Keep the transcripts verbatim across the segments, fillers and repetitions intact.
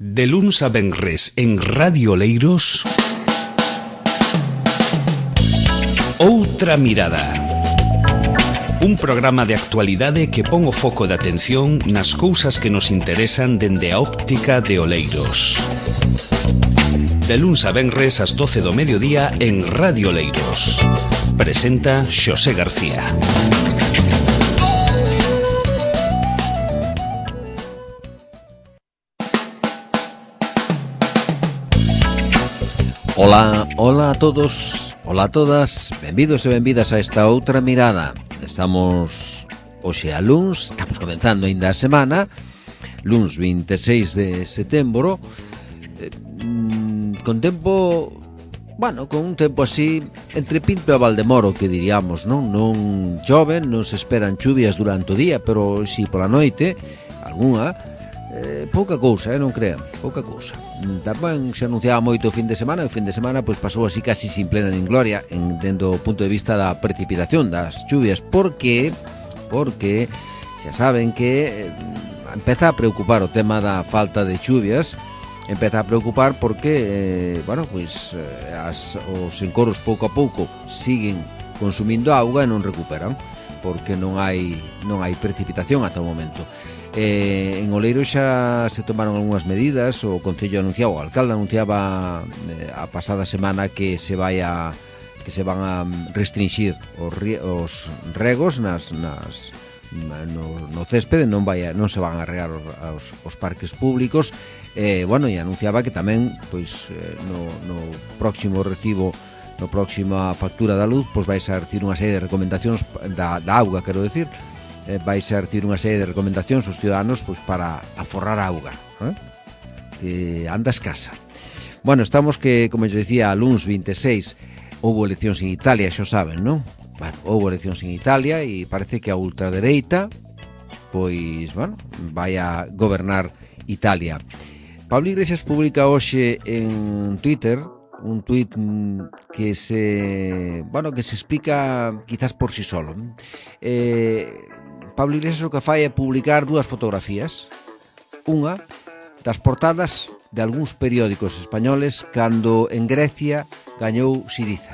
De luns a venres en Radio Oleiros, Outra Mirada. Un programa de actualidade que pon o foco de atención nas cousas que nos interesan dende a óptica de Oleiros. De luns a venres ás doce do mediodía en Radio Oleiros. Presenta Xosé García. Ola, ola a todos, ola a todas, benvidos e benvidas a esta outra mirada. Estamos hoxe a luns, estamos comenzando ainda a semana, luns vinte e seis de setembro, eh, con tempo, bueno, con un tempo así entre Pinto e Valdemoro, que diríamos, non? Non choven, non se esperan chuvias durante o día, pero si pola noite, algunha. Eh, pouca cousa, eh, non crean, pouca cousa. Tamén se anunciaba moito o fin de semana, e o fin de semana pois pasou así casi sin plena nin gloria en, dentro do punto de vista da precipitación das chuvias, porque porque xa saben que eh, empeza a preocupar o tema da falta de chuvias, empeza a preocupar porque eh, bueno, pois eh, as, os encoros pouco a pouco siguen consumindo auga e non recuperan, porque non hai non hai precipitación ata o momento. Eh, en Oleiro xa se tomaron algunhas medidas. O Concello anunciaba, o alcalde anunciaba eh, a pasada semana que se vai a que se van a restringir os, os regos nas, nas no, no céspede, non vai a, non se van a regar os, os parques públicos. Eh, bueno, e anunciaba que tamén pois eh, no, no próximo recibo, no próxima factura da luz, pois vais a recibir unha serie de recomendacións da, da auga, quero decir. Eh, vai ser recibir unha serie de recomendacións aos ciudadanos pois, para aforrar a auga, eh? Que anda escasa. Bueno, estamos que, como eu dicía, a luns vinte e seis houbo eleccións en Italia, xo saben, non? Bueno, houbo eleccións en Italia e parece que a ultradereita pois, bueno, vai a gobernar Italia. Pablo Iglesias publica hoxe en Twitter un tuit que se, bueno, que se explica quizás por si solo. Eh, Pablo Iglesias o que fai é publicar dúas fotografías, unha das portadas de algúns periódicos españoles cando en Grecia gañou Syriza.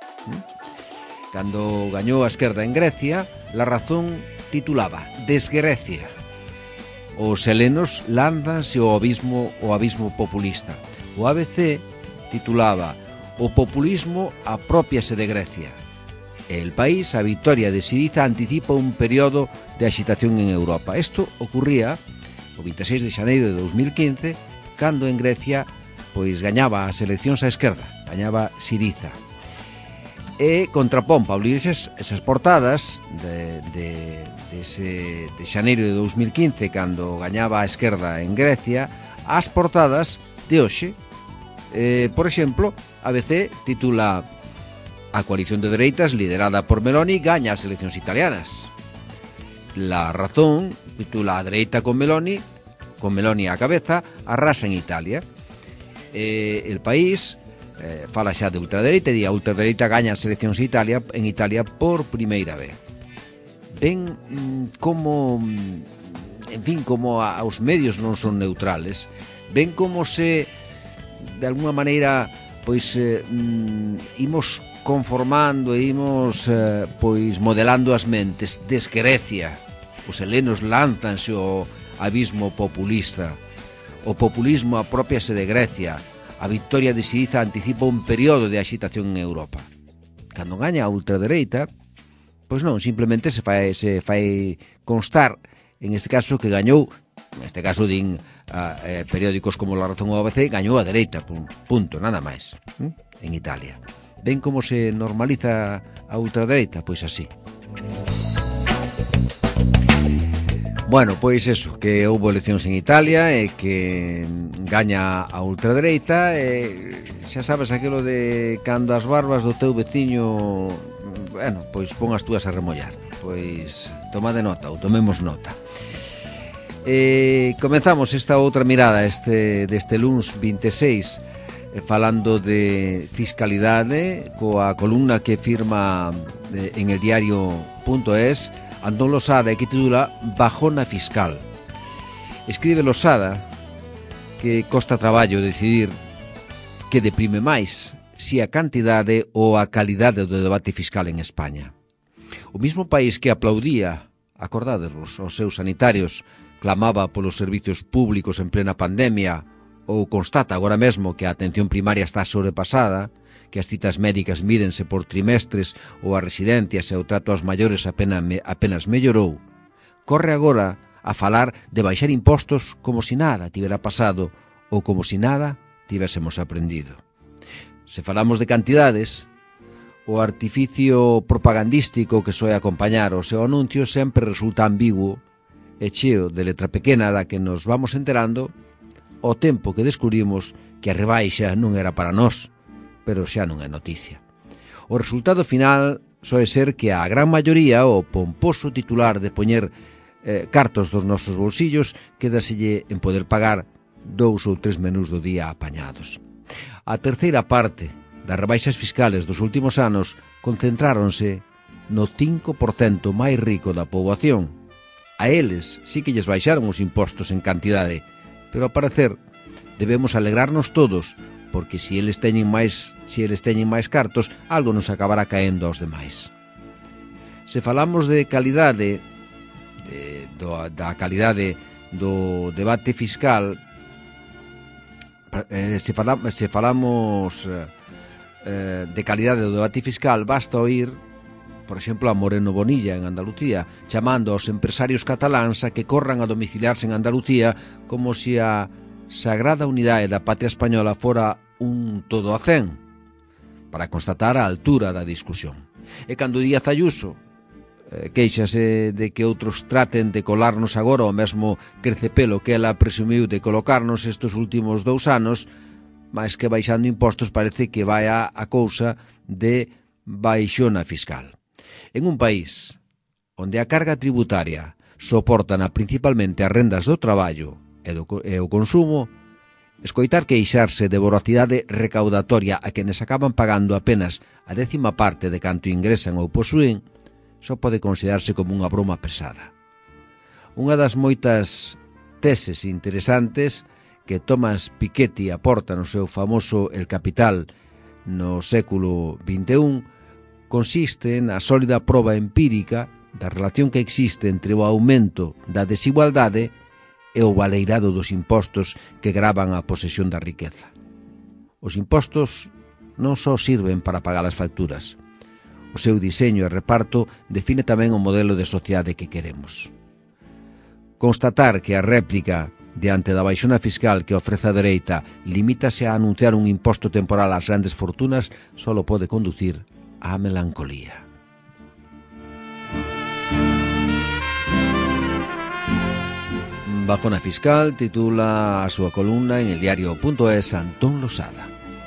Cando gañou a esquerda en Grecia, La Razón titulaba Desgrecia. Os helenos lánzanse ao abismo, o abismo populista. O A B C titulaba O populismo apropiase de Grecia. El País, a victoria de Syriza anticipa un período de agitación en Europa. Isto ocurría o vinte e seis de xaneiro de dos mil quince, cando en Grecia pois gañaba as eleccións á esquerda, gañaba Syriza. E contrapón Pablo Iglesias esas portadas de, de, de, ese, de xaneiro de dos mil quince, cando gañaba a esquerda en Grecia, as portadas de hoxe. Eh, por exemplo, A B C titula A coalición de dereitas liderada por Meloni gaña as eleccións italianas. La Razón titula A dereita con Meloni, con Meloni á cabeza, arrasa en Italia. Eh, el País eh, fala xa de ultradereita e di a ultradereita gaña as eleccións en Italia, en Italia por primeira vez. Ven mm, como, en fin, como a, os medios non son neutrales. Ven como se de alguna maneira pois eh, mm, imos conformando e imos eh, pois modelando as mentes. Desgrecia, os helenos lánzanse ao abismo populista, o populismo apropiase de Grecia, a victoria de Syriza anticipa un período de agitación en Europa. Cando gaña a ultradereita, pois non, simplemente se fai, se fai constar, en este caso, que gañou, neste caso din a, eh, periódicos como La Razón ou A B C, gañou a dereita, punto, nada máis, ¿eh? En Italia. Ven como se normaliza a ultradereita? Pois así. Bueno, pois eso, que houbo eleccións en Italia e que gaña a ultradereita e xa sabes aquilo de cando as barbas do teu veciño, bueno, pois pon as túas a remollar. Pois tomade nota, ou tomemos nota. Eh, comenzamos esta outra mirada este deste luns vinte e seis falando de fiscalidade coa columna que firma en el diario punto es Antón Losada e que titula Bajona Fiscal. Escribe Losada que que costa traballo decidir que deprime máis, si a cantidade ou a calidade do debate fiscal en España. O mismo país que aplaudía, acordádesvos, os seus sanitarios, clamaba polos servicios públicos en plena pandemia, ou constata agora mesmo que a atención primaria está sobrepasada, que as citas médicas mídense por trimestres ou as residencias e o trato aos maiores apenas, apenas mellorou, corre agora a falar de baixar impostos como si nada tivera pasado ou como si nada tivésemos aprendido. Se falamos de cantidades, o artificio propagandístico que soe acompañar o seu anuncio sempre resulta ambiguo e cheo de letra pequena da que nos vamos enterando ao tempo que descubrimos que a rebaixa non era para nós, pero xa non é noticia. O resultado final soe ser que a gran maioría, o pomposo titular de poñer eh, cartos dos nosos bolsillos, quedaselle en poder pagar dous ou tres menús do día apañados. A terceira parte das rebaixas fiscales dos últimos anos concentráronse no cinco por cento máis rico da poboación. A eles sí que lles baixaron os impostos en cantidade, pero ao parecer debemos alegrarnos todos, porque se eles teñen máis, se eles teñen máis cartos, algo nos acabará caendo aos demais. Se falamos de calidade, de, do, da calidade do debate fiscal, eh, se, fala, se falamos eh, de calidade do debate fiscal, basta oír, por exemplo, a Moreno Bonilla en Andalucía, chamando aos empresarios cataláns a que corran a domiciliarse en Andalucía como se a sagrada unidade da patria española fora un todo a cen, para constatar a altura da discusión. E cando Díaz Ayuso eh, queixase de que outros traten de colarnos agora o mesmo crecepelo que ela presumiu de colocarnos estes últimos dous anos, máis que baixando impostos parece que vai a, a cousa de baixona fiscal. En un país onde a carga tributaria soportan principalmente as rendas do traballo e, do, e o consumo, escoitar queixarse de voracidade recaudatoria a quenes acaban pagando apenas a décima parte de canto ingresan ou posúen, só pode considerarse como unha broma pesada. Unha das moitas teses interesantes que Thomas Piketty aporta no seu famoso El Capital no século vinte e un consiste na sólida proba empírica da relación que existe entre o aumento da desigualdade e o baleirado dos impostos que gravan a posesión da riqueza. Os impostos non só sirven para pagar as facturas. O seu diseño e reparto define tamén o modelo de sociedade que queremos. Constatar que a réplica diante da baixona fiscal que ofrece a dereita limítase a anunciar un imposto temporal ás grandes fortunas só pode conducir á melancolía. Bajona Fiscal titula a súa columna en el diario.es Antón Losada.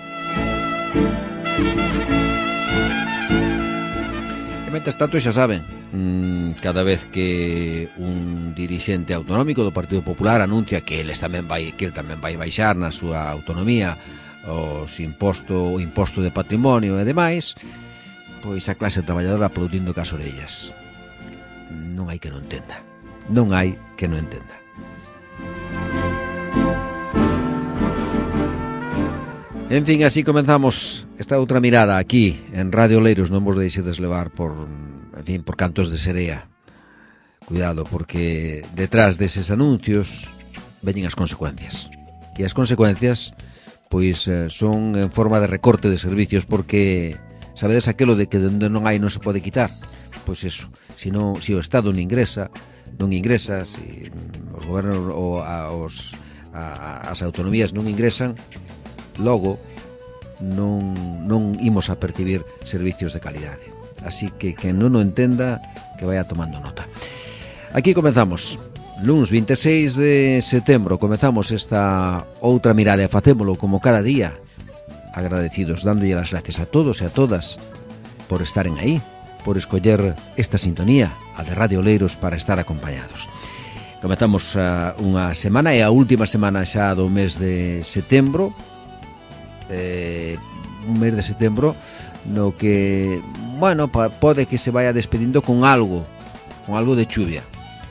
E mentres tanto, xa saben, cada vez que un dirixente autonómico do Partido Popular anuncia que eles tamén vai, que el tamén vai baixar na súa autonomía os imposto, o imposto de patrimonio e demais, pois a clase traballadora aplaudindo cas orellas. Non hai que non entenda. Non hai que non entenda. En fin, así comenzamos esta outra mirada aquí en Radio Oleiros. Non vos deixedes levar por, en fin, por cantos de serea. Cuidado, porque detrás deses anuncios veñen as consecuencias. E as consecuencias, pois, son en forma de recorte de servicios, porque sabedes aquelo de que onde non hai non se pode quitar. Pois eso, se, non, se o Estado non ingresa, non ingresa, se os gobernos ou a, os, a, as autonomías non ingresan, logo non, non imos a percibir servicios de calidade. Así que quen non o entenda, que vaya tomando nota. Aquí comenzamos, luns vinte e seis de setembro, comenzamos esta outra mirada e facémolo como cada día, agradecidos, dándolle as gracias a todos e a todas por estaren aí, por escoller esta sintonía, a de Radio Oleiros, para estar acompañados. Comezamos uh, unha semana, e a última semana xa do mes de setembro, eh, un mes de setembro no que, bueno, pode que se vaya despedindo con algo, con algo de chuvia.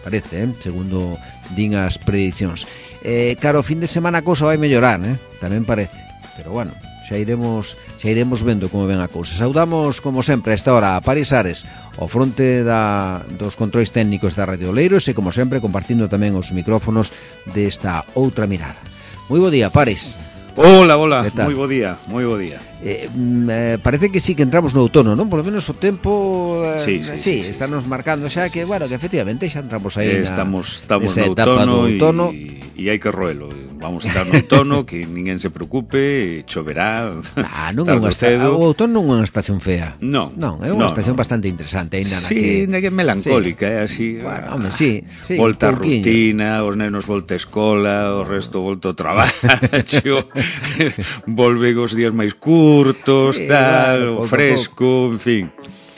parece, eh? segundo din as predicións. Eh, claro, o fin de semana a cousa vai mellorar, eh? tamén parece, pero bueno, xa iremos xa iremos vendo como ven a cousa. Saudamos, como sempre, a esta hora a Paris Ares, ao fronte da, dos controis técnicos da Radio Oleiros e, como sempre, compartindo tamén os micrófonos desta outra mirada. Moi bo día, Paris. Hola, hola, moi bo día, moi bo día. Eh, eh, parece que sí que entramos no outono, non? Por lo menos o tempo eh, sí, sí, sí, sí, sí, está nos sí, marcando xa que, sí, bueno, que efectivamente xa entramos aí eh, na, estamos, estamos no outono, outono e hai que roelo. Vamos a estar no outono, que ninguén se preocupe, choverá. Ah, non é unha esta... O outono non é unha estación fea. Non, non é unha no, estación no. bastante interesante, ainda na sí, que que é melancólica, é sí. así. Bueno, home, sí, sí, volta a rutina, os nenos volta a escola, o resto volta ao traballo. Volve os días máis curtos, sí, tal, claro, o fresco, en fin.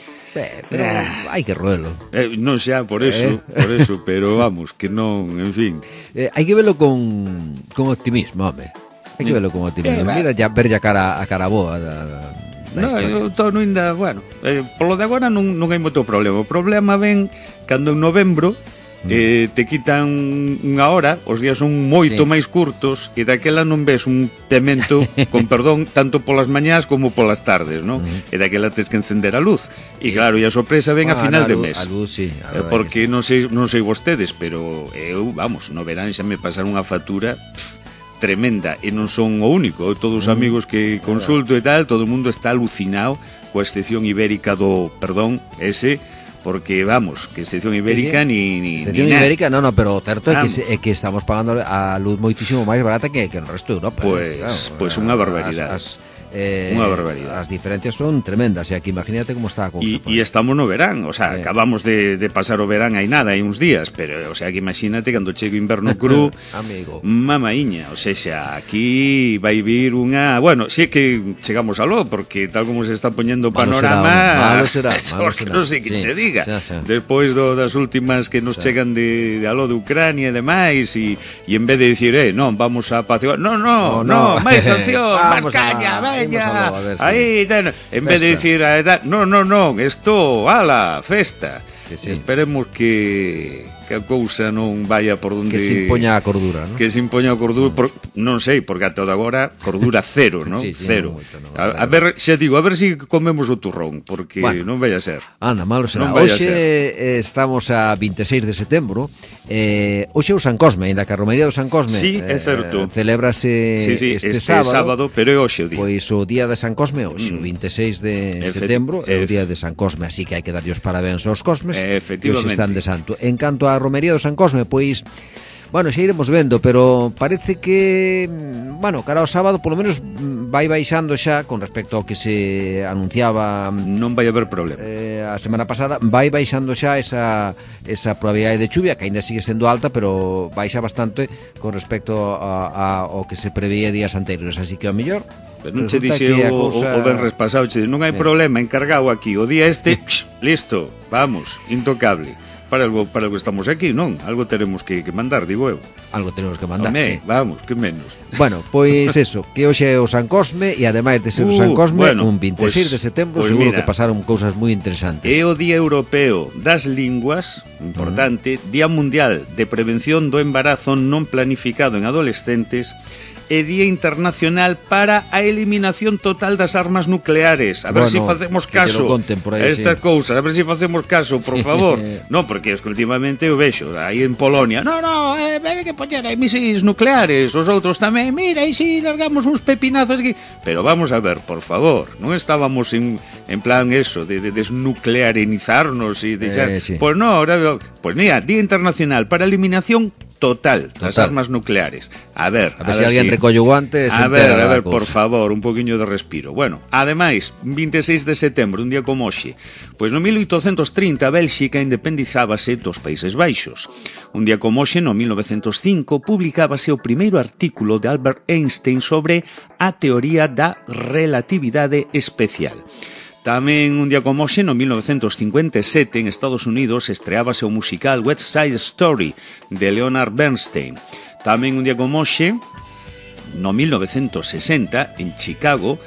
Eh, pero ah, hai que roelo. Eh, non xa, por eso, eh. por eso, pero vamos, que non, en fin. Eh, hai que velo con, con optimismo, home. Hai que velo con optimismo. Eh, Mira, ya ver ya cara a cara boa da, da no, eu todo ainda, bueno, eh, polo de agora non, non hai moito problema. O problema ven cando en novembro Eh, te quitan unha hora, os días son moito sí. máis curtos e daquela non ves un pemento, con perdón, tanto polas mañás como polas tardes, non? Uh-huh. E daquela tens que encender a luz. E sí. claro, e a sorpresa ven ah, a final de mes. A luz, sí. A eh, porque non sei, non sei vostedes, pero eu, vamos, no verán xa me pasaron unha factura pff, tremenda, e non son o único. Todos os uh-huh. amigos que consulto e tal, todo o mundo está alucinado coa excepción ibérica do, perdón, ese porque vamos, que excepción ibérica sí, sí. ni ni excepción ni ibérica, no, no, pero o certo é que, se, é que estamos pagando a luz moitísimo máis barata que, que no resto de Europa. Pois, claro, pois unha barbaridade. As, as, eh, unha barbaridade. As diferencias son tremendas, e aquí imagínate como está a cousa. E, e estamos no verán, o sea, eh. acabamos de, de pasar o verán hai nada, hai uns días, pero o sea, que imagínate cando chegue o inverno cru, amigo. Mamaíña, o sea, xa aquí vai vir unha, bueno, si é que chegamos aló, porque tal como se está poñendo o panorama, malo será, malo será, non sei que sí, che diga. xa, xa. Despois do, das últimas que nos xa. chegan de, de aló de Ucrania e demais, e, e en vez de dicir, eh, non, vamos a apaciguar, no, no, no, no, máis sanción, máis caña, veña. Aí, ten, en vez de dicir, no, no, no, isto, ala, festa. Que sí. Esperemos que, que a cousa non vaya por donde... Que se impoña a cordura, ¿no? Que se impoña a cordura, por, non sei, porque ata agora cordura cero, ¿no? Sí, sí, cero. No moito, no, a, a ver, xa digo, a ver se si comemos o turrón, porque bueno, non vai a ser. Anda, malo será. Hoxe eh, estamos a veintiséis de setembro, eh, hoxe é o San Cosme, ainda que a Romería do San Cosme sí, é certo. Eh, celébrase sí, sí, este, este sábado, sábado, pero é hoxe o día. Pois o día de San Cosme, hoxe, mm. o veintiséis de setembro, é o día de San Cosme, así que hai que darlle os parabéns aos Cosmes, que hoxe están de santo. En canto á Romería do San Cosme, pois, bueno, xa iremos vendo, pero parece que, bueno, cara ao sábado, polo menos vai baixando xa con respecto ao que se anunciaba. Non vai haber problema. Eh, a semana pasada, vai baixando xa esa, esa probabilidade de chuvia, que ainda sigue sendo alta, pero baixa bastante con respecto a, a, ao que se preveía días anteriores, así que ao mellor... Pero non che dixe o, cousa... o benres pasado, che, non hai problema, encargado aquí, o día este, listo, vamos, intocable. Para algo, para algo estamos aquí, non? Algo teremos que, que mandar, digo eu. Algo tenemos que mandar, Home, sí. Vamos, que menos. Bueno, pois eso, que hoxe é o San Cosme, e ademais de ser uh, o San Cosme, bueno, un veintiséis pues, de setembro, pues seguro mira, que pasaron cousas moi interesantes. É o Día Europeo das Linguas, importante, uh-huh. Día Mundial de Prevención do Embarazo non planificado en adolescentes, e Día Internacional para a Eliminación Total das Armas Nucleares. A ver bueno, se si facemos caso a estas sí. cousas, a ver se si facemos caso, por favor. Non, porque es que últimamente o vexo aí en Polonia. No, no, eh, hai que poñer aí misiles nucleares, os outros tamén. Mira, aí si largamos uns pepinazos aquí. Pero vamos a ver, por favor, non estábamos en, en plan eso, de, de desnuclearizarnos e deixar... Eh, sí. Pois non, ahora, pois mira, Día Internacional para a Eliminación Total, das armas nucleares. A ver, a ver, a ver se alguén si... recolle o guante. A ver, a ver, por favor, un poquinho de respiro. Bueno, ademais, veintiséis de setembro, un día como hoxe, pois no mil oitocentos trinta Bélxica independizábase dos Países Baixos. Un día como hoxe, no mil novecentos cinco, publicábase o primeiro artículo de Albert Einstein sobre a teoría da relatividade especial. Tamén un día como hoxe, no mil novecentos cincuenta e sete, en Estados Unidos, estreábase o musical West Side Story, de Leonard Bernstein. Tamén un día como hoxe, no mil novecentos sesenta, en Chicago,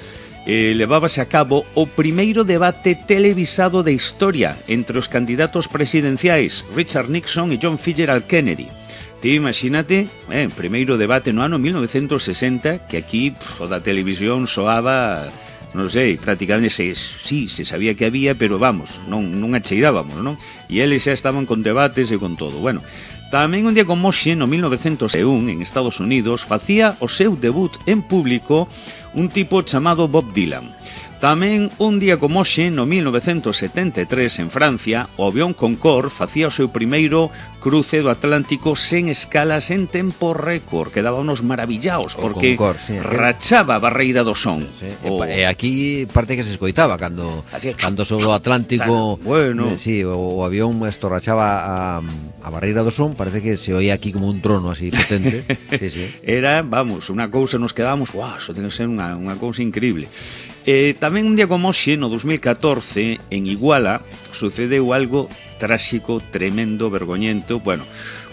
eh, levábase a cabo o primeiro debate televisado de historia entre os candidatos presidenciais Richard Nixon e John Fitzgerald Kennedy. Ti imagínate, eh, primeiro debate no ano mil novecentos sesenta, que aquí pff, o da televisión soaba, non sei, prácticamente se, sí, se sabía que había, pero vamos, non, non acheirábamos, non? E eles xa estaban con debates e con todo. Bueno, tamén un día como hoxe, no mil novecentos e un, en Estados Unidos, facía o seu debut en público un tipo chamado Bob Dylan. Tamén un día como hoxe, no mil novecentos setenta e tres, en Francia, o avión Concorde facía o seu primeiro cruce do Atlántico sen escalas en tempo récord. Quedábamos maravillaos, porque Concorde, sí, rachaba a barreira do son. Sí. O... E aquí parte que se escoitaba cando, cando sobre o Atlántico, bueno. eh, sí, o, o avión esto rachaba a, a barreira do son, parece que se oía aquí como un trono así potente. Sí, sí. Era, vamos, unha cousa, nos quedábamos, guau, wow, eso ten que ser unha, unha cousa increíble. Eh, tamén un día como hoxe, no dos mil catorce, en Iguala, sucedeu algo tráxico, tremendo, vergoñento. Bueno,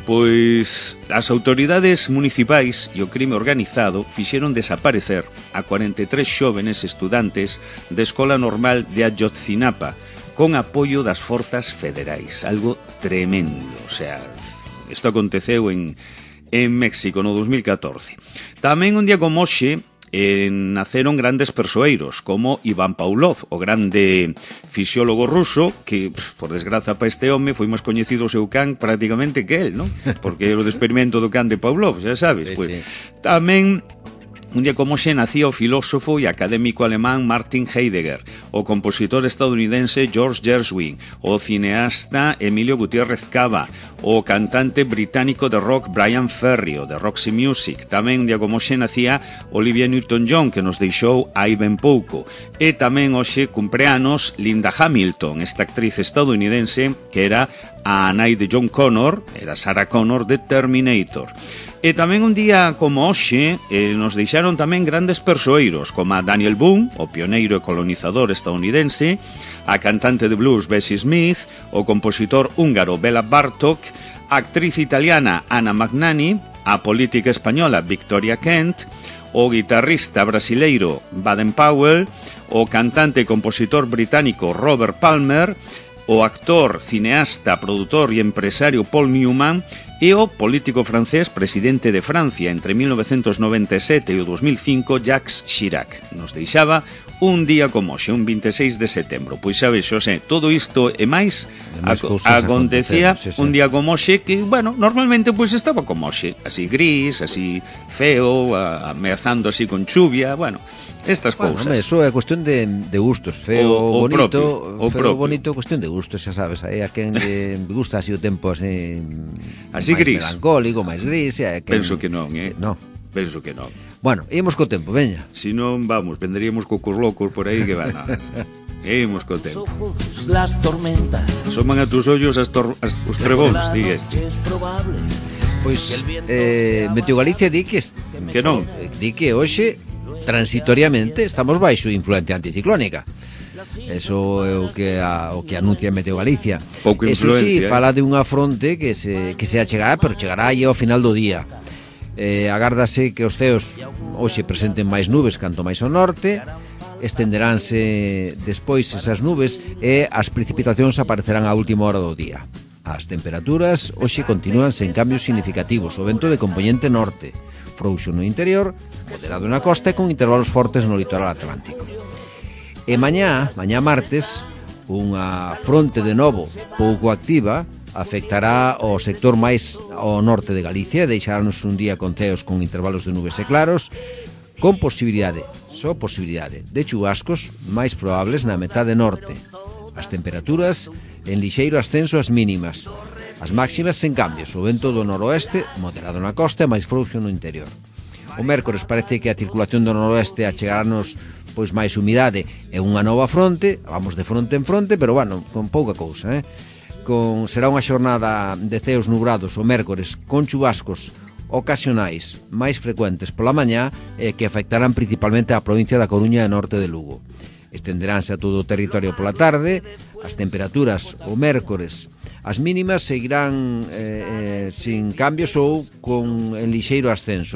pois as autoridades municipais e o crime organizado fixeron desaparecer a cuarenta e tres xóvenes estudantes de Escola Normal de Ayotzinapa con apoio das forzas federais. Algo tremendo, o sea, isto aconteceu en, en México no dos mil catorce. Tamén un día como hoxe, Eh, naceron grandes persoeiros como Iván Pavlov, o grande fisiólogo ruso que, pff, por desgraza para este home, foi máis coñecido o seu can prácticamente que él, non? Porque era o de experimento do can de Pavlov, xa sabes. Sí, pues, sí. Tamén un día como xe nacía o filósofo e académico alemán Martin Heidegger, o compositor estadounidense George Gershwin, o cineasta Emilio Gutiérrez Cava, o cantante británico de rock Brian Ferry, o de Roxy Music. Tamén un día como xe nacía Olivia Newton-John, que nos deixou hai ben pouco. E tamén hoxe cumpleanos Linda Hamilton, esta actriz estadounidense que era a nai de John Connor, era Sarah Connor de Terminator. E tamén un día como hoxe eh, nos deixaron tamén grandes persoeiros como a Daniel Boone, o pioneiro e colonizador estadounidense, a cantante de blues Bessie Smith, o compositor húngaro Bela Bartók, a actriz italiana Anna Magnani, a política española Victoria Kent, o guitarrista brasileiro Baden Powell, o cantante e compositor británico Robert Palmer, o actor, cineasta, produtor e empresario Paul Newman e o político francés presidente de Francia entre mil novecentos noventa e sete e o dos mil cinco, Jacques Chirac. Nos deixaba un día como hoxe, un veintiséis de setembro. Pois sabes, Xosé, todo isto e máis ac acontecía sí, sí. un día como hoxe que, bueno, normalmente pois estaba como hoxe, así gris, así feo, ameazando así con chuvia, bueno, estas bueno, cousas. Hombre, eso é cuestión de, de gustos, feo, o, o bonito, propio, o feo, propio. bonito, cuestión de gustos, xa sabes, hai a quen le gusta así o tempo así, así máis gris, melancólico, máis gris, e a quen... penso que non, eh? No. Penso que non. Bueno, ímos co tempo, veña. Si non, vamos, vendríamos cocos locos por aí que van a... Ímos co tempo. Las tormentas. Soman a tus ollos as tor as, os trebóns, diga este. Pois, eh, Meteo Galicia di que... Que non. Di que hoxe, transitoriamente, estamos baixo influencia anticiclónica. Eso é o que a, o que anuncia Meteo Galicia. Pouco Eso influencia. sí, fala de unha fronte que se, que se achegará, pero chegará aí ao final do día. Eh, agárdase que os ceos hoxe presenten máis nubes canto máis ao norte, estenderánse despois esas nubes e as precipitacións aparecerán á última hora do día. As temperaturas hoxe continúan sen cambios significativos, o vento de compoñente norte, frouxo no interior, moderado na costa e con intervalos fortes no litoral atlántico. E mañá, mañá martes, unha fronte de novo pouco activa afectará o sector máis ao norte de Galicia e deixarnos un día con ceos con intervalos de nubes e claros, con posibilidade, só posibilidade, de chubascos máis probables na metade norte. As temperaturas en lixeiro ascenso ás mínimas, as máximas sen cambios, o vento do noroeste moderado na costa e máis frouxo no interior. O mércores parece que a circulación do noroeste achegarnos pois máis humidade e unha nova fronte, vamos de fronte en fronte, pero bueno, con pouca cousa, eh? Con, será unha xornada de ceos nubrados o mércores con chubascos ocasionais máis frecuentes pola mañá e que afectarán principalmente a provincia da Coruña e norte de Lugo. Estenderánse a todo o territorio pola tarde, as temperaturas o mércores, as mínimas seguirán eh, eh, sin cambios ou con en lixeiro ascenso,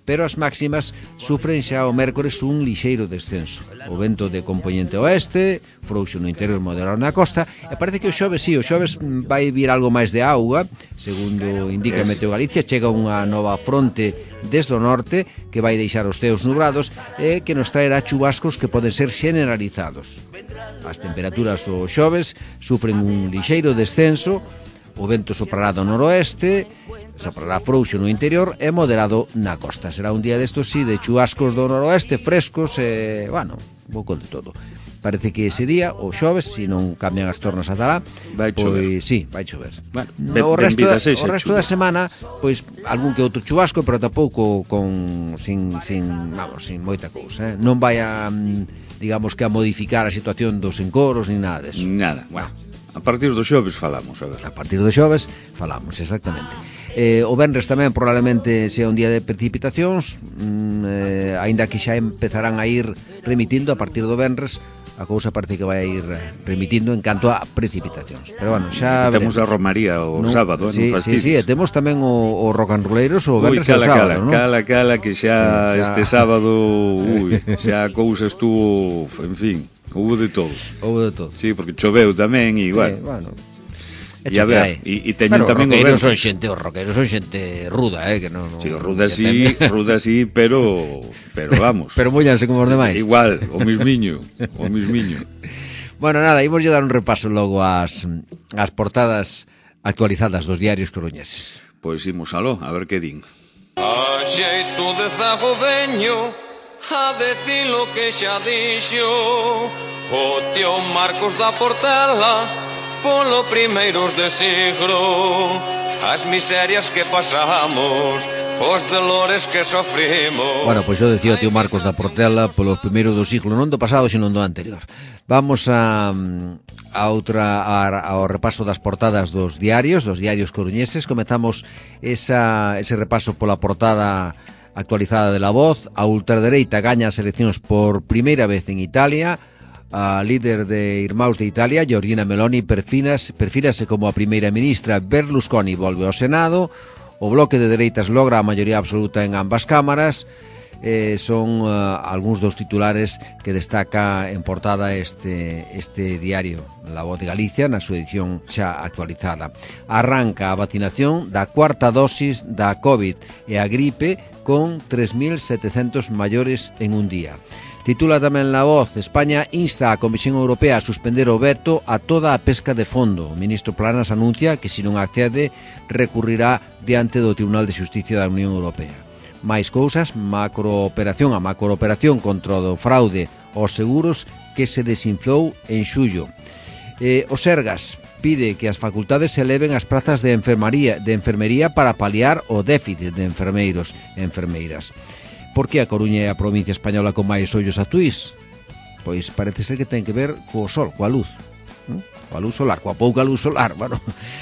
pero as máximas sufren xa o mércores un lixeiro descenso. O vento de componente oeste, frouxo no interior, moderado na costa, e parece que o xoves, sí, o xoves vai vir algo máis de auga, segundo indica Meteo Galicia, chega unha nova fronte desde o norte que vai deixar os ceos nubrados e que nos traerá chubascos que poden ser generalizados. As temperaturas o xoves sufren un lixeiro descenso, o vento soprará do noroeste, soprará frouxo no interior e moderado na costa. Será un día destos, sí, de chubascos do noroeste, frescos e, bueno, un pouco de todo. Parece que ese día, o xoves, se non cambian as tornas ata lá, vai chover. Pois, sí, vai chover. Bueno, no, o resto, da, o resto da semana, pois, algún que outro chubasco, pero tampouco con, sin, sin, vamos, sin moita cousa, eh? Non vai a, digamos que a modificar a situación dos encoros, ni nada deso. Nada, bueno. A partir do xoves falamos, a ver. A partir do xoves falamos, exactamente. Eh, o venres tamén probablemente sea un día de precipitacións, mm, eh, aínda que xa empezarán a ir remitindo a partir do venres, a cousa parece que vai ir remitindo en canto a precipitacións. Pero bueno, xa temos veremos. a Romaría o no, sábado, sí, non fastidies. Sí, sí, temos tamén o, o rock and rolleiros o venres uy, cala, o sábado, cala, non? Cala, cala, que xa, sí, xa este sábado, ui, xa a cousa estuvo, en fin, houve de todo. Houve de todo. Sí, porque choveu tamén e igual. Sí, bueno. E a ver, e, e teñen tamén o venres. son xente, os roqueiros son xente ruda, eh, que non, non sí, ruda sí, ruda sí, pero pero vamos. Pero mollanse como os demais. Igual, o mismiño, o mismiño. Bueno, nada, imos lle dar un repaso logo ás as portadas actualizadas dos diarios coruñeses. Pois imos aló, a ver que din. A xeito de zago veño a decir lo que xa dixo o tío Marcos da Portela polo primeiros de siglo, as miserias que pasamos, os dolores que sofrimos. Bueno, pois eu decía o tío Marcos da Portela polo primeiro do siglo, non do pasado, sino do anterior. Vamos a, a outra a, ao repaso das portadas dos diarios, dos diarios coruñeses. Comezamos esa, ese repaso pola portada actualizada de La Voz. A ultradereita gaña as eleccións por primeira vez en Italia. A líder de Irmãos de Italia, Giorgina Meloni, perfírase como a primeira ministra. Berlusconi volve ao Senado. O bloque de dereitas logra a maioría absoluta en ambas cámaras. Eh, son uh, algúns dos titulares que destaca en portada este, este diario La Voz de Galicia na súa edición xa actualizada. Arranca a vacinación da cuarta dosis da COVID e a gripe con tres mil setecentos maiores en un día. Titula tamén La Voz: España insta a Comisión Europea a suspender o veto a toda a pesca de fondo. O ministro Planas anuncia que se non accede recurrirá diante do Tribunal de Xusticia da Unión Europea. Mais cousas, macrooperación, a macrooperación contra o fraude aos seguros que se desinflou en xullo. Eh, o Sergas pide que as facultades se eleven as prazas de enfermería, de enfermería para paliar o déficit de enfermeiros e enfermeiras. Por que a Coruña é a provincia española con máis ollos azuis? Pois parece ser que ten que ver co sol, coa luz, ¿no? Coa luz solar, coa pouca luz solar, bueno.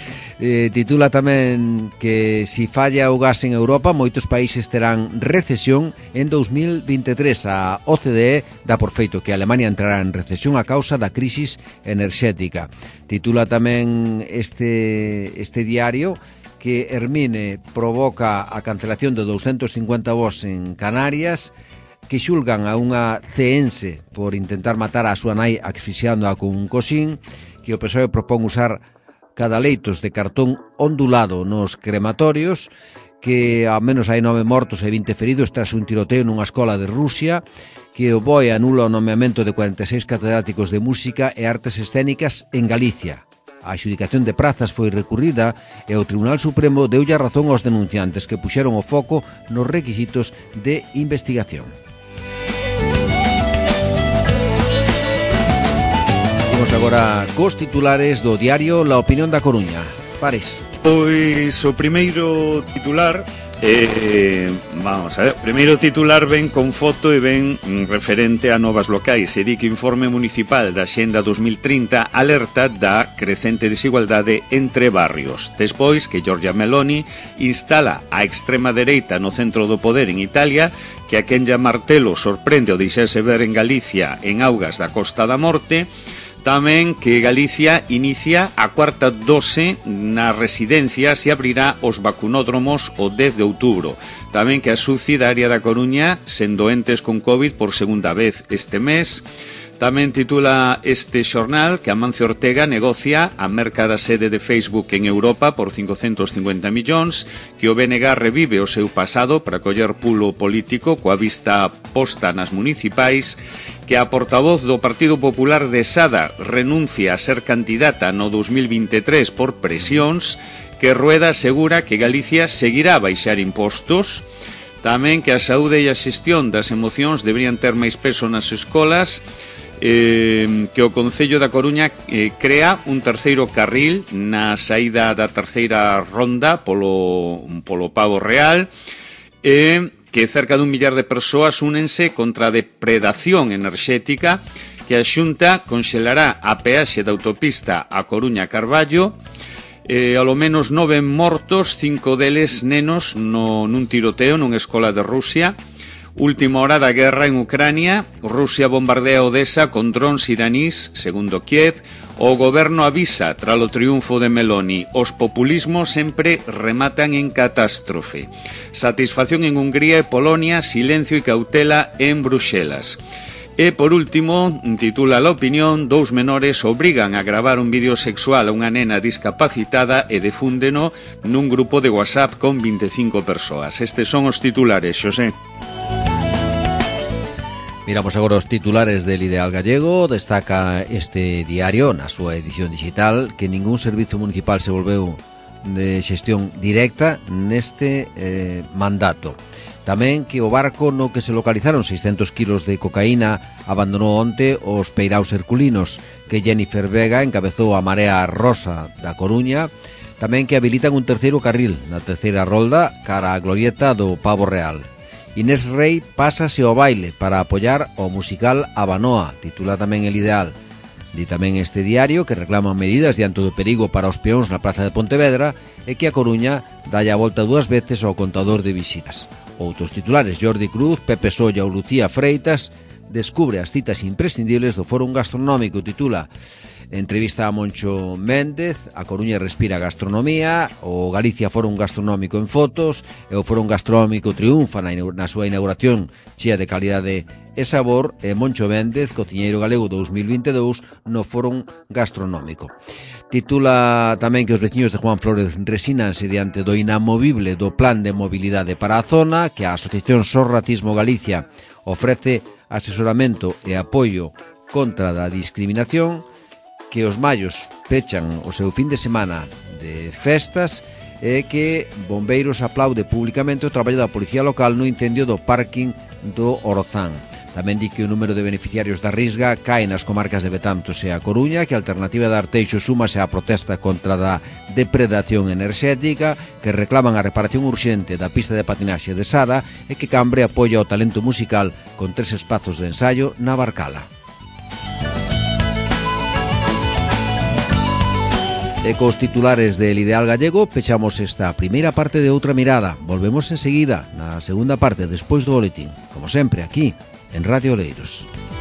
Eh, titula tamén que si falla o gas en Europa, moitos países terán recesión en dos mil veintitrés. A O C D E dá por feito que Alemania entrará en recesión a causa da crisis enerxética. Titula tamén este, este diario que Hermine provoca a cancelación de doscientos cincuenta voos en Canarias, que xulgan a unha ceense por intentar matar a súa nai asfixiándoa con un coxín, que o P S O E propón usar cadaleitos de cartón ondulado nos crematorios, que ao menos hai nove mortos e vinte feridos tras un tiroteo nunha escola de Rusia, que o B O E anula o nomeamento de cuarenta e seis catedráticos de música e artes escénicas en Galicia. A adxudicación de prazas foi recurrida e o Tribunal Supremo deulle a razón aos denunciantes que puxeron o foco nos requisitos de investigación. Vamos agora cos titulares do diario La Opinión da Coruña. Pares. Pois o primeiro titular eh, vamos a ver, o primeiro titular ven con foto e ven referente a novas locais e di que o informe municipal da Xenda dos mil trinta alerta da crecente desigualdade entre barrios. Despois que Giorgia Meloni instala a extrema dereita no centro do poder en Italia, que a quen lla martelo sorprende o deixarse ver en Galicia en augas da Costa da Morte. Tamén que Galicia inicia a cuarta dose nas residencias e abrirá os vacunódromos o dez de outubro. Tamén que a SUCI da área da Coruña sen doentes con COVID por segunda vez este mes. Tamén titula este xornal que Amancio Ortega negocia a merca da sede de Facebook en Europa por cincocentos cincuenta millóns, que o B N G revive o seu pasado para coller pulo político coa vista posta nas municipais, que a portavoz do Partido Popular de Sada renuncia a ser candidata no dos mil vinte e tres por presións, que Rueda asegura que Galicia seguirá a baixar impostos. Tamén que a saúde e a xestión das emocións deberían ter máis peso nas escolas, eh, que o Concello da Coruña eh, crea un terceiro carril na saída da terceira ronda polo, polo Pavo Real, e eh, que cerca dun millar de persoas únense contra a depredación enerxética, que a Xunta conxelará a peaxe da autopista a Coruña-Carballo. Eh, ao menos nove mortos, cinco deles nenos no, nun tiroteo nunha escola de Rusia. Última hora da guerra en Ucrania, Rusia bombardea Odessa con drons iranís, segundo Kiev. O goberno avisa tras o triunfo de Meloni: os populismos sempre rematan en catástrofe. Satisfacción en Hungría e Polonia, silencio e cautela en Bruxelas. E, por último, titula La Opinión: dous menores obrigan a gravar un vídeo sexual a unha nena discapacitada e difúndeno nun grupo de WhatsApp con vinte e cinco persoas. Estes son os titulares, Xosé. Miramos agora os titulares del Ideal Gallego. Destaca este diario na súa edición digital que ningún servizo municipal se volveu de xestión directa neste eh, mandato. Tamén que o barco no que se localizaron seiscentos kilos de cocaína abandonou onte os peiraos herculinos, que Jennifer Vega encabezou a Marea Rosa da Coruña. Tamén que habilitan un terceiro carril na terceira rolda cara á glorieta do Pavo Real. Inés Rei pásase ao baile para apoiar o musical Abanoa, titula tamén el Ideal. Di tamén este diario que reclaman medidas diante do perigo para os peóns na Praza de Pontevedra e que a Coruña dalle a volta dúas veces ao contador de visitas. Outros titulares: Jordi Cruz, Pepe Solla ou Lucía Freitas descubre as citas imprescindibles do Fórum Gastronómico, titula. Entrevista a Moncho Méndez, a Coruña respira gastronomía, o Galicia Fórum Gastronómico en fotos, e o Fórum Gastronómico triunfa na, na súa inauguración chea de calidade e sabor, e Moncho Méndez, cociñeiro galego dous mil vinte e dous no Fórum Gastronómico. Titula tamén que os veciños de Juan Flores resínanse diante do inamovible do plan de mobilidade para a zona, que a Asociación Sorratismo Galicia ofrece asesoramento e apoio contra da discriminación, que os mallos pechan o seu fin de semana de festas e que Bombeiros aplaude públicamente o traballo da Policía Local no incendio do parking do Orozán. Tamén di que o número de beneficiarios da Risga cae nas comarcas de Betanzos e a Coruña, que a Alternativa de Arteixo súmase á protesta contra da depredación enerxética, que reclaman a reparación urxente da pista de patinaxe de Sada e que Cambre apoia o talento musical con tres espazos de ensaio na Barcala. E cos titulares del Ideal Gallego pechamos esta primeira parte de Outra Mirada. Volvemos enseguida na segunda parte despois do boletín, como sempre aquí en Radio Oleiros.